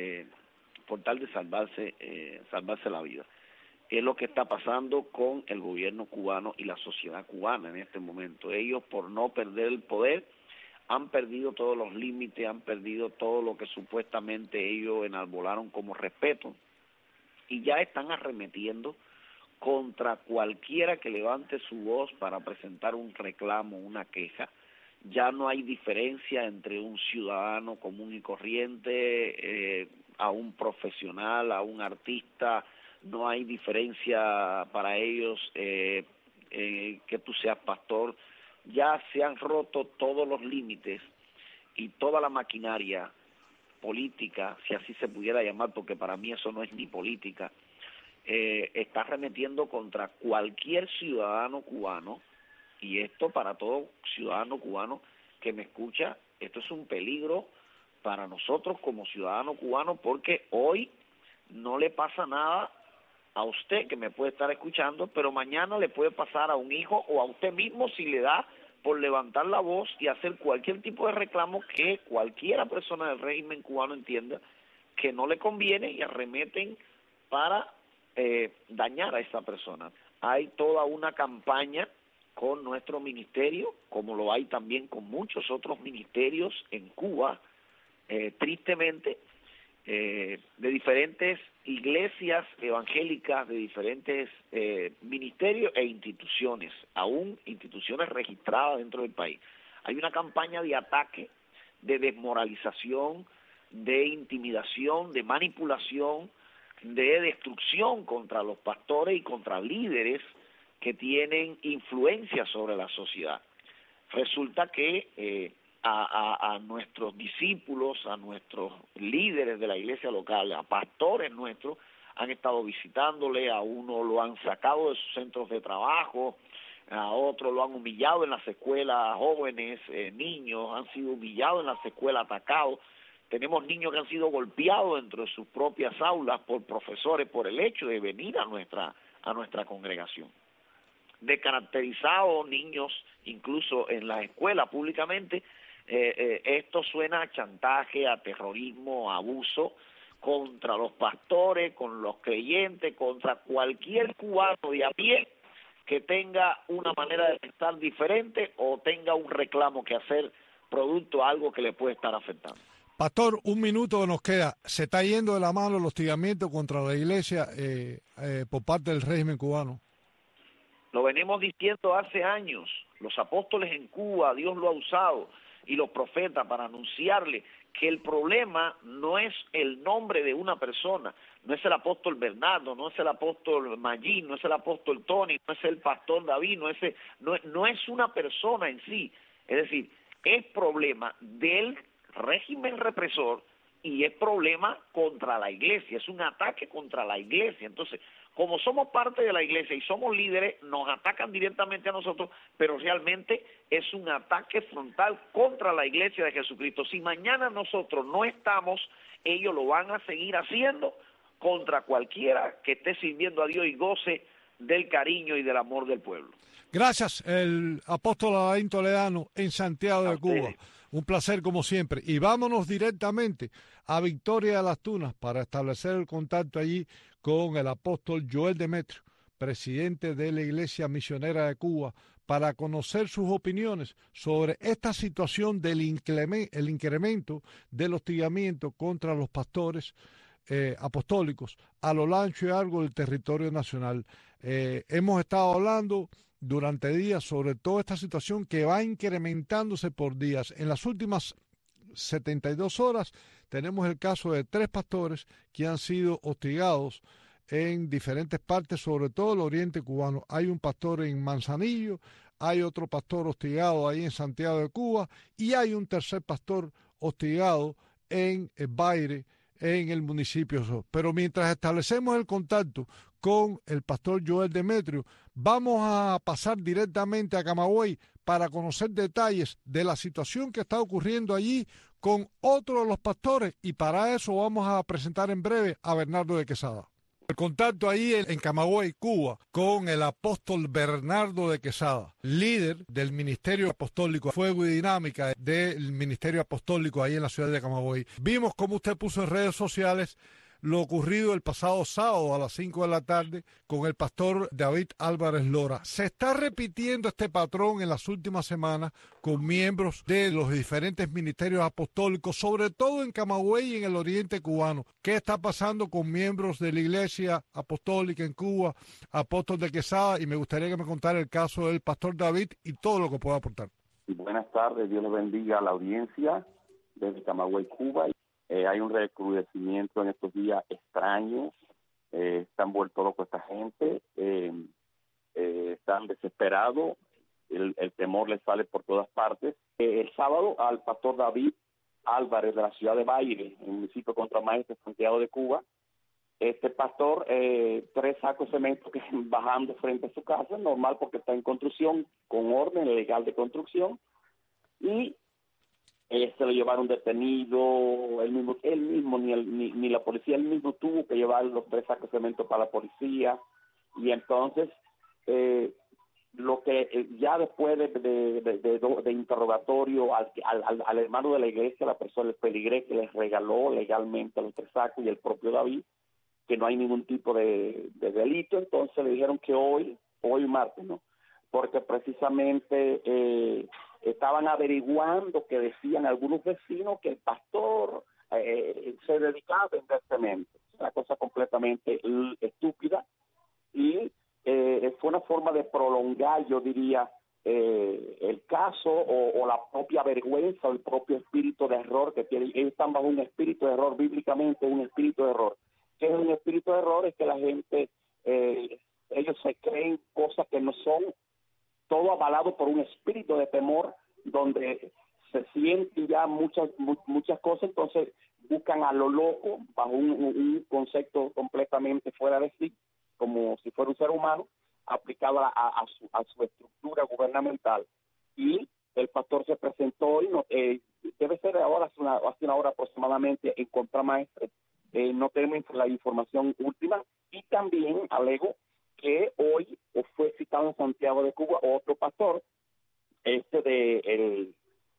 la vida. Es lo que está pasando con el gobierno cubano y la sociedad cubana en este momento. Ellos, por no perder el poder, han perdido todos los límites, han perdido todo lo que supuestamente ellos enarbolaron como respeto, y ya están arremetiendo contra cualquiera que levante su voz para presentar un reclamo, una queja. Ya no hay diferencia entre un ciudadano común y corriente, a un profesional, a un artista. No hay diferencia para ellos que tú seas pastor. Ya se han roto todos los límites y toda la maquinaria política, si así se pudiera llamar, porque para mí eso no es ni política, está arremetiendo contra cualquier ciudadano cubano, y esto para todo ciudadano cubano que me escucha, esto es un peligro para nosotros como ciudadano cubano, porque hoy no le pasa nada a usted que me puede estar escuchando, pero mañana le puede pasar a un hijo o a usted mismo si le da por levantar la voz y hacer cualquier tipo de reclamo que cualquiera persona del régimen cubano entienda que no le conviene, y arremeten para dañar a esa persona. Hay toda una campaña con nuestro ministerio, como lo hay también con muchos otros ministerios en Cuba, tristemente, de diferentes iglesias evangélicas, de diferentes ministerios e instituciones, aún instituciones registradas dentro del país. Hay una campaña de ataque, de desmoralización, de intimidación, de manipulación, de destrucción contra los pastores y contra líderes que tienen influencia sobre la sociedad. Resulta que a nuestros discípulos, a nuestros líderes de la iglesia local, a pastores nuestros, han estado visitándole, a uno lo han sacado de sus centros de trabajo, a otro lo han humillado en las escuelas, jóvenes, niños, han sido humillados en las escuelas, atacados. Tenemos niños que han sido golpeados dentro de sus propias aulas por profesores por el hecho de venir a nuestra congregación. Descaracterizados niños, incluso en la escuela públicamente, Esto suena a chantaje, a terrorismo, a abuso contra los pastores, con los creyentes, contra cualquier cubano de a pie que tenga una manera de pensar diferente o tenga un reclamo que hacer producto a algo que le puede estar afectando. Pastor, un minuto que nos queda. ¿Se está yendo de la mano el hostigamiento contra la iglesia por parte del régimen cubano? Lo venimos diciendo hace años. Los apóstoles en Cuba, Dios lo ha usado, y los profetas para anunciarle que el problema no es el nombre de una persona, no es el apóstol Bernardo, no es el apóstol Magín, no es el apóstol Tony, no es el pastor David, no es una persona en sí. Es decir, es problema del régimen represor y es problema contra la iglesia, es un ataque contra la iglesia. Entonces, como somos parte de la iglesia y somos líderes, nos atacan directamente a nosotros, pero realmente es un ataque frontal contra la iglesia de Jesucristo. Si mañana nosotros no estamos, ellos lo van a seguir haciendo contra cualquiera que esté sirviendo a Dios y goce del cariño y del amor del pueblo. Gracias, el apóstol Alain Toledano en Santiago de Cuba. Un placer como siempre. Y vámonos directamente a Victoria de las Tunas para establecer el contacto allí con el apóstol Joel Demetrio, presidente de la Iglesia Misionera de Cuba, para conocer sus opiniones sobre esta situación del incremento del hostigamiento contra los pastores apostólicos a lo ancho y largo del territorio nacional. Hemos estado hablando durante días sobre toda esta situación que va incrementándose por días. En las últimas 72 horas tenemos el caso de 3 pastores que han sido hostigados en diferentes partes, sobre todo el oriente cubano. Hay un pastor en Manzanillo, hay otro pastor hostigado ahí en Santiago de Cuba y hay un tercer pastor hostigado en Baire, en el municipio. Pero mientras establecemos el contacto con el pastor Joel Demetrio, vamos a pasar directamente a Camagüey para conocer detalles de la situación que está ocurriendo allí con otro de los pastores, y para eso vamos a presentar en breve a Bernardo de Quesada. El contacto ahí en Camagüey, Cuba, con el apóstol Bernardo de Quesada, líder del Ministerio Apostólico Fuego y Dinámica del Ministerio Apostólico ahí en la ciudad de Camagüey. Vimos cómo usted puso en redes sociales lo ocurrido el pasado sábado a las 5 de la tarde con el pastor David Álvarez Lora. Se está repitiendo este patrón en las últimas semanas con miembros de los diferentes ministerios apostólicos, sobre todo en Camagüey y en el oriente cubano. ¿Qué está pasando con miembros de la Iglesia Apostólica en Cuba, apóstol de Quesada? Y me gustaría que me contara el caso del pastor David y todo lo que pueda aportar. Buenas tardes, Dios le bendiga a la audiencia desde Camagüey, Cuba. Hay un recrudecimiento en estos días extraños, están vueltos locos esta gente, están desesperados, el temor les sale por todas partes. El sábado al pastor David Álvarez de la ciudad de Baire, en el municipio de Contramaestre, Santiago de Cuba, este pastor, 3 sacos de cemento que bajando frente a su casa, normal porque está en construcción, con orden legal de construcción, y se lo llevaron detenido, él mismo ni la policía, él mismo tuvo que llevar los 3 sacos de cemento para la policía. Y entonces lo que ya después de interrogatorio al hermano de la iglesia, la persona, el peligré que les regaló legalmente los 3 sacos, y el propio David, que no hay ningún tipo de delito, entonces le dijeron que hoy martes, ¿no? Porque precisamente estaban averiguando, que decían algunos vecinos que el pastor se dedicaba a vender cemento. Una cosa completamente estúpida, y fue una forma de prolongar, yo diría, el caso o la propia vergüenza o el propio espíritu de error que tienen. Ellos están bajo un espíritu de error, bíblicamente un espíritu de error. ¿Qué es un espíritu de error? Es que la gente, ellos se creen cosas que no son, todo avalado por un espíritu de temor, donde se sienten ya muchas cosas, entonces buscan a lo loco, bajo un concepto completamente fuera de sí, como si fuera un ser humano, aplicado a su estructura gubernamental. Y el pastor se presentó hoy, debe ser ahora, hace una hora aproximadamente, en Contramaestre. No tenemos la información última, y también alego que hoy fue citado en Santiago de Cuba otro pastor, el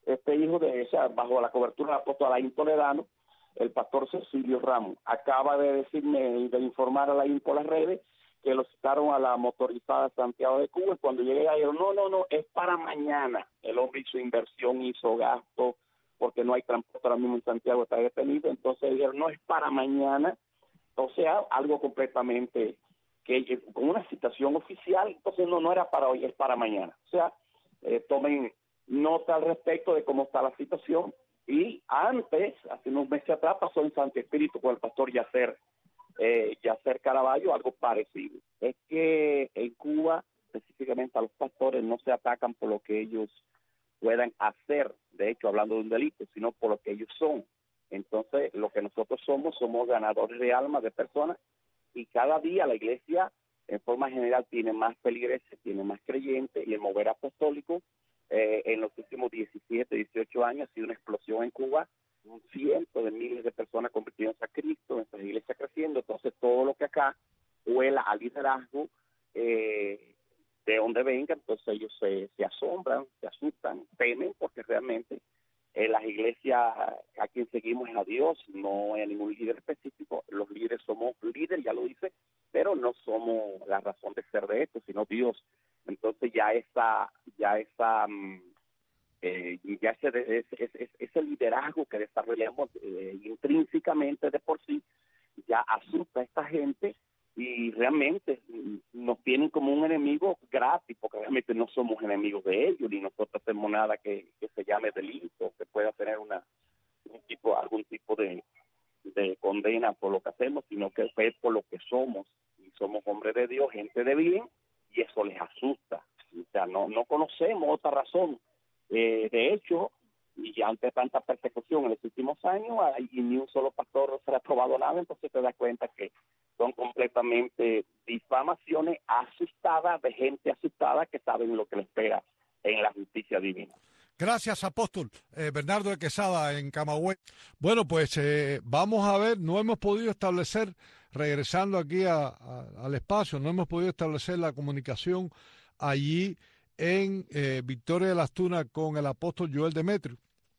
hijo de esa, bajo la cobertura del apóstol Alain Toledano, el pastor Cecilio Ramos, acaba de decirme y de informar a Alain por las redes que lo citaron a la motorizada Santiago de Cuba, y cuando llegué ahí, no, es para mañana. El hombre hizo inversión, hizo gasto, porque no hay transporte ahora mismo en Santiago, está detenido, entonces dijeron, no, es para mañana, o sea, algo completamente, que con una citación oficial, entonces no era para hoy, es para mañana. O sea, tomen nota al respecto de cómo está la situación, y antes, hace unos meses atrás, pasó en Santo Espíritu con el pastor Yacer Caraballo, algo parecido. Es que en Cuba, específicamente a los pastores, no se atacan por lo que ellos puedan hacer, de hecho, hablando de un delito, sino por lo que ellos son. Entonces, lo que nosotros somos ganadores de almas, de personas, y cada día la iglesia, en forma general, tiene más feligreses, tiene más creyentes, y el mover apostólico, en los últimos 17, 18 años, ha sido una explosión en Cuba, cientos de miles de personas convirtiéndose a Cristo, nuestra iglesia creciendo. Entonces, todo lo que acá huela a liderazgo, de donde venga, entonces ellos se asombran, se asustan, temen, porque realmente las iglesias a quien seguimos es a Dios, no hay ningún líder específico. Los líderes somos líderes, ya lo dice, pero no somos la razón de ser de esto, sino Dios. Entonces ese liderazgo que desarrollamos intrínsecamente de por sí ya asusta a esta gente, y realmente nos tienen como un enemigo gratis, porque realmente no somos enemigos de ellos, ni nosotros hacemos nada que se llame delito, que pueda tener algún tipo de condena por lo que hacemos, sino que es por lo que somos, y somos hombres de Dios, gente de bien, y eso les asusta. O sea, no conocemos otra razón. De hecho, y ante tanta persecución en los últimos años, y ni un solo pastor no se le ha aprobado nada, entonces te das cuenta que son completamente difamaciones asustadas, de gente asustada que saben lo que le espera en la justicia divina. Gracias, apóstol. Bernardo de Quesada, en Camagüey. Bueno, pues vamos a ver, no hemos podido establecer, regresando aquí al espacio, no hemos podido establecer la comunicación allí en Victoria de las Tunas con el apóstol Joel Demetrio.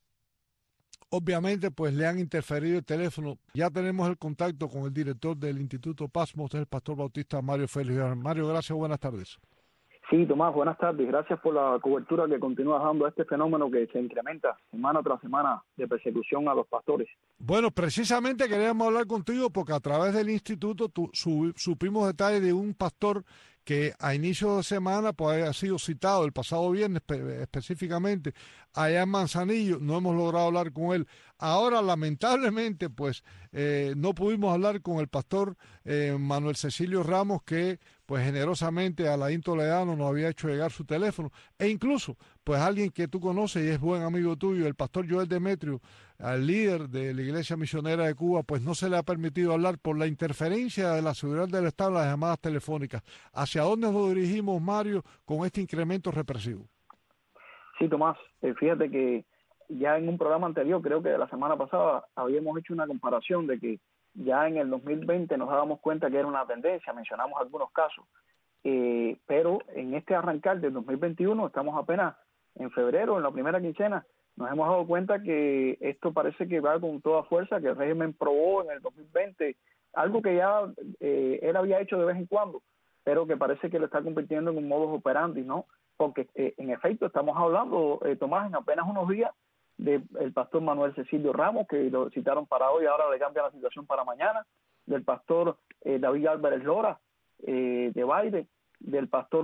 Obviamente, pues le han interferido el teléfono. Ya tenemos el contacto con el director del Instituto Pasmos, el pastor bautista Mario Félix. Mario, gracias, buenas tardes. Sí, Tomás, buenas tardes. Gracias por la cobertura que continúas dando a este fenómeno que se incrementa semana tras semana de persecución a los pastores. Bueno, precisamente queríamos hablar contigo porque a través del instituto supimos detalles de un pastor que a inicio de semana pues ha sido citado el pasado viernes específicamente allá en Manzanillo. No hemos logrado hablar con él. Ahora, lamentablemente, pues no pudimos hablar con el pastor Manuel Cecilio Ramos, que pues generosamente a Alain Toledano nos había hecho llegar su teléfono, e incluso pues alguien que tú conoces y es buen amigo tuyo, el pastor Joel Demetrio, al líder de la Iglesia Misionera de Cuba, pues no se le ha permitido hablar por la interferencia de la seguridad del Estado en las llamadas telefónicas. ¿Hacia dónde nos dirigimos, Mario, con este incremento represivo? Sí, Tomás, fíjate que ya en un programa anterior, creo que de la semana pasada, habíamos hecho una comparación de que ya en el 2020 nos dábamos cuenta que era una tendencia, mencionamos algunos casos, pero en este arrancar del 2021, estamos apenas en febrero, en la primera quincena, nos hemos dado cuenta que esto parece que va con toda fuerza, que el régimen probó en el 2020 algo que ya él había hecho de vez en cuando, pero que parece que lo está convirtiendo en un modus operandi, ¿no? Porque en efecto estamos hablando, Tomás, en apenas unos días, del pastor Manuel Cecilio Ramos, que lo citaron para hoy, ahora le cambian la situación para mañana, del pastor David Álvarez Lora, de Baile, del pastor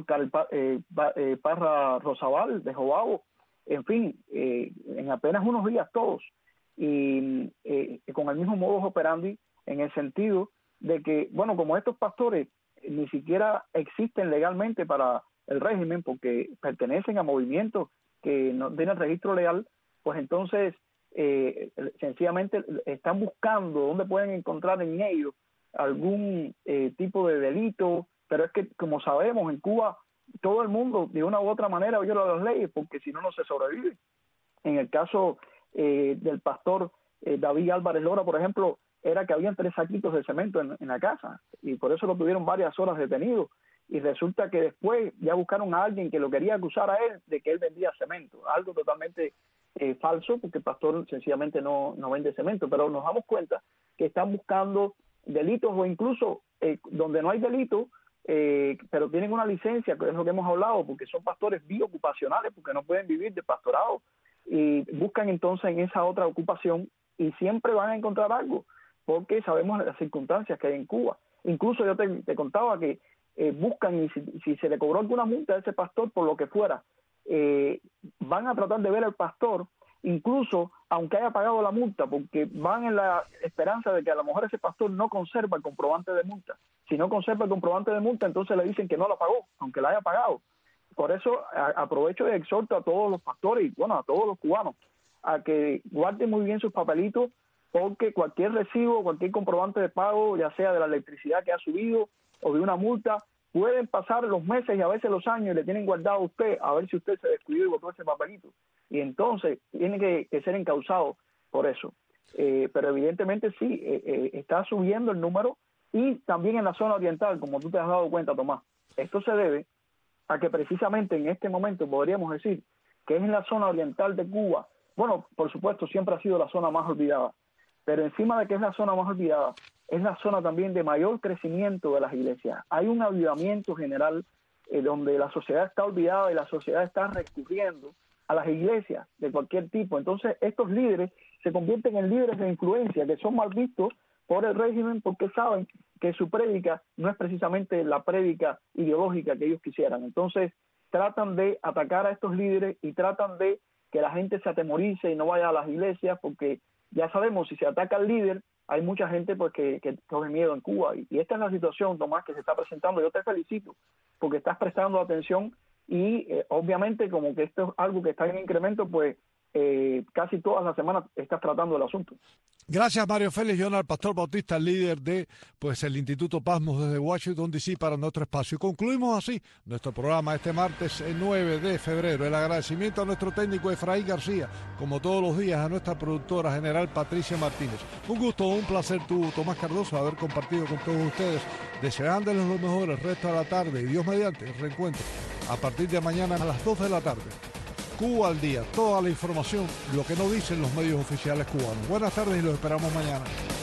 Parra Rosabal, de Joao, en fin, en apenas unos días todos, y con el mismo modus operandi, en el sentido de que, bueno, como estos pastores ni siquiera existen legalmente para el régimen, porque pertenecen a movimientos que no tienen registro legal, pues entonces sencillamente están buscando dónde pueden encontrar en ellos algún tipo de delito, pero es que, como sabemos, en Cuba todo el mundo de una u otra manera viola las leyes, porque si no, no se sobrevive. En el caso del pastor David Álvarez Lora, por ejemplo, era que habían 3 saquitos de cemento en la casa, y por eso lo tuvieron varias horas detenido, y resulta que después ya buscaron a alguien que lo quería acusar a él de que él vendía cemento, algo totalmente falso, porque el pastor sencillamente no vende cemento, pero nos damos cuenta que están buscando delitos o incluso donde no hay delito, pero tienen una licencia, que es lo que hemos hablado, porque son pastores biocupacionales, porque no pueden vivir de pastorado, y buscan entonces en esa otra ocupación y siempre van a encontrar algo, porque sabemos las circunstancias que hay en Cuba. Incluso yo te contaba que buscan, y si se le cobró alguna multa a ese pastor por lo que fuera, van a tratar de ver al pastor, incluso aunque haya pagado la multa, porque van en la esperanza de que a lo mejor ese pastor no conserva el comprobante de multa. Si no conserva el comprobante de multa, entonces le dicen que no la pagó, aunque la haya pagado. Por eso aprovecho y exhorto a todos los pastores y bueno, a todos los cubanos a que guarden muy bien sus papelitos, porque cualquier recibo, cualquier comprobante de pago, ya sea de la electricidad que ha subido o de una multa, pueden pasar los meses y a veces los años y le tienen guardado a usted a ver si usted se descuidó y botó ese papelito. Y entonces tiene que ser encausado por eso. Pero evidentemente sí, está subiendo el número, y también en la zona oriental, como tú te has dado cuenta, Tomás. Esto se debe a que precisamente en este momento podríamos decir que es en la zona oriental de Cuba. Bueno, por supuesto, siempre ha sido la zona más olvidada, pero encima de que es la zona más olvidada, es la zona también de mayor crecimiento de las iglesias. Hay un avivamiento general donde la sociedad está olvidada y la sociedad está recurriendo a las iglesias de cualquier tipo. Entonces, estos líderes se convierten en líderes de influencia que son mal vistos por el régimen, porque saben que su prédica no es precisamente la prédica ideológica que ellos quisieran. Entonces, tratan de atacar a estos líderes y tratan de que la gente se atemorice y no vaya a las iglesias, porque ya sabemos, si se ataca al líder, hay mucha gente pues que coge miedo en Cuba. Y esta es la situación, Tomás, que se está presentando. Yo te felicito porque estás prestando atención y obviamente como que esto es algo que está en incremento, pues casi todas las semanas estás tratando el asunto. Gracias, Mario Félix Jonah, el pastor bautista, líder de el Instituto Pasmos desde Washington, D.C. para nuestro espacio. Concluimos así nuestro programa este martes 9 de febrero. El agradecimiento a nuestro técnico Efraín García, como todos los días a nuestra productora general Patricia Martínez. Un gusto, un placer tú, Tomás Cardoso, haber compartido con todos ustedes, deseándoles lo mejor el resto de la tarde y Dios mediante el reencuentro a partir de mañana a las 2 de la tarde. Cuba al día, toda la información, lo que no dicen los medios oficiales cubanos. Buenas tardes y los esperamos mañana.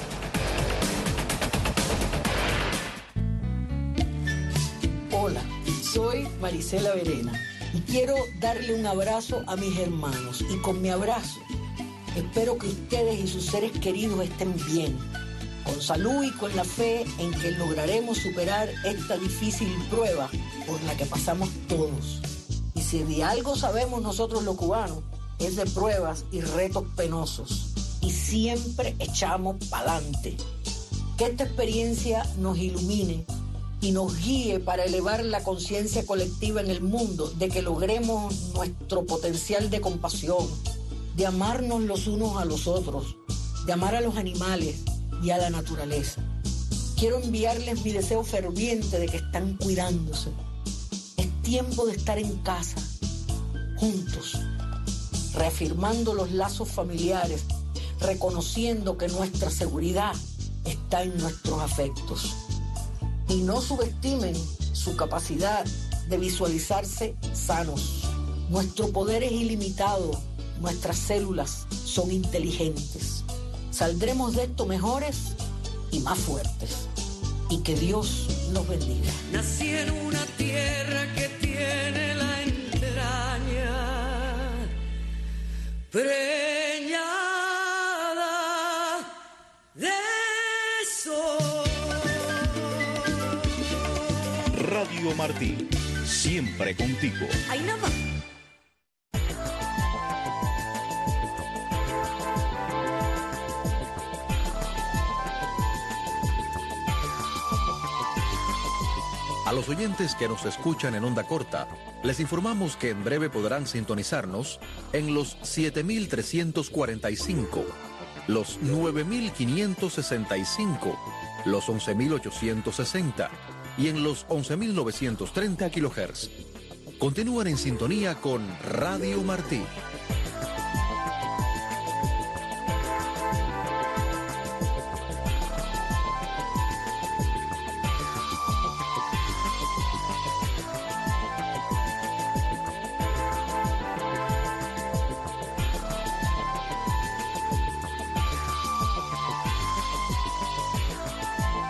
Hola, soy Marisela Verena y quiero darle un abrazo a mis hermanos, y con mi abrazo espero que ustedes y sus seres queridos estén bien, con salud y con la fe en que lograremos superar esta difícil prueba por la que pasamos todos. Y si de algo sabemos nosotros los cubanos, es de pruebas y retos penosos. Y siempre echamos pa'lante. Que esta experiencia nos ilumine y nos guíe para elevar la conciencia colectiva en el mundo, de que logremos nuestro potencial de compasión, de amarnos los unos a los otros, de amar a los animales y a la naturaleza. Quiero enviarles mi deseo ferviente de que están cuidándose. Tiempo de estar en casa, juntos, reafirmando los lazos familiares, reconociendo que nuestra seguridad está en nuestros afectos. Y no subestimen su capacidad de visualizarse sanos. Nuestro poder es ilimitado, nuestras células son inteligentes. Saldremos de esto mejores y más fuertes. Y que Dios los bendiga. Nací en una tierra que tiene la entraña preñada de sol. Radio Martí, siempre contigo. Ay, nada más. A los oyentes que nos escuchan en onda corta, les informamos que en breve podrán sintonizarnos en los 7.345, los 9.565, los 11.860 y en los 11.930 kHz. Continúan en sintonía con Radio Martí.